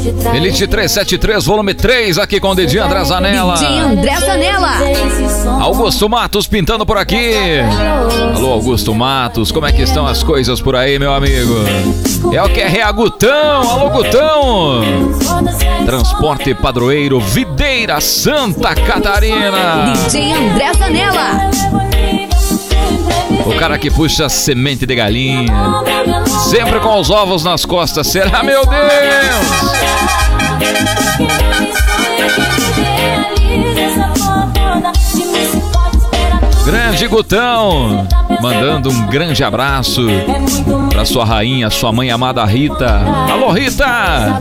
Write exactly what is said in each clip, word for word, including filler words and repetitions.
Elite trezentos e setenta e três, volume três, aqui com o D J André Zanella. D J André Zanella. Augusto Matos pintando por aqui. Alô, Augusto Matos, como é que estão as coisas por aí, meu amigo? É o Q R A Gutão, alô Gutão. Transporte Padroeiro, Videira, Santa Catarina. D J André Zanella. O cara que puxa semente de galinha, sempre com os ovos nas costas. Será, meu Deus? Grande Gutão, mandando um grande abraço pra sua rainha, sua mãe amada Rita. Alô, Rita!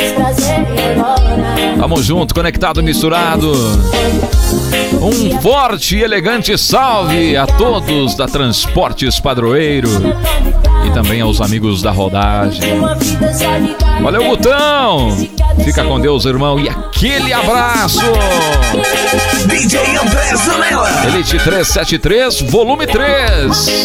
Tamo junto, conectado, misturado. Um forte e elegante salve a todos da Transportes Padroeiro e também aos amigos da rodagem. Valeu, Gutão! Fica com Deus, irmão, e aquele abraço! D J André Zanella. Elite trezentos e setenta e três, volume três.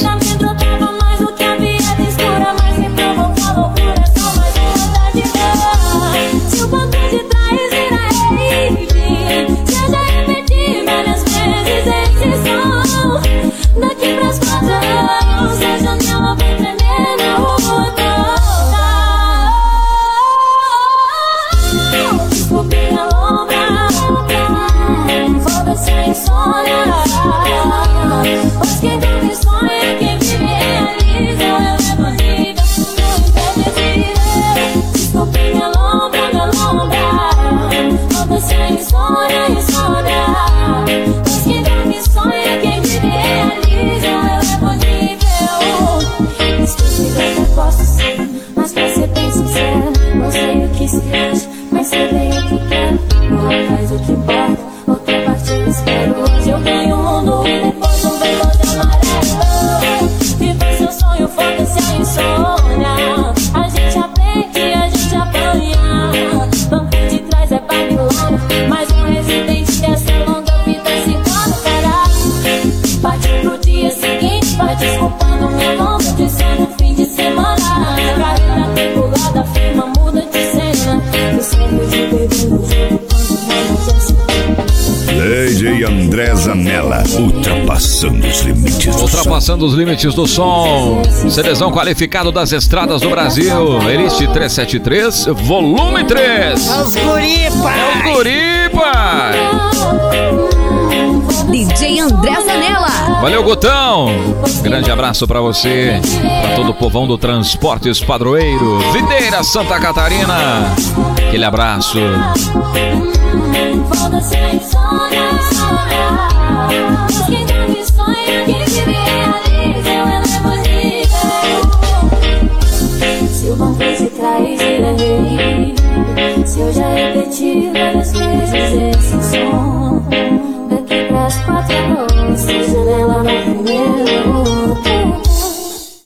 Daqui pras quatro, a janela vai tremendo o botão. Desculpe a lombra, foda-se a insônia. Pois quem dorme sonha, quem vive realiza. Eu levo nível, não impredecido. Desculpe a lombra, minha lombra, foda-se a insônia, insônia. Pois quem dorme sonha, quem vive realiza. Posso ser, mas pra ser bem sincero, não sei o que se acha, mas sei bem o que quero. Não faz o que importa, outra parte eu espero. Hoje eu ganho o mundo e depois um verde amarelo. Viva seu sonho, foda-se a insônia. A gente aprende, a gente apanha. Banco de trás é Babilônia, mas um residente dessa longa vida se torna caralho. Bate pro dia seguinte, vai desculpando meu longo de sono. D J André Zanella, ultrapassando os limites do Ultrapassando som. os limites do som. Seleção qualificado das estradas do Brasil. Elite trezentos e setenta e três, volume três. É os guripa! É os guripa! D J André Zanella. Valeu, Gutão. Grande abraço pra você, pra todo o povão do Transportes Padroeiro, Videira, Santa Catarina. Aquele abraço. Se o banco se traz, ele é rei. Se eu já repeti,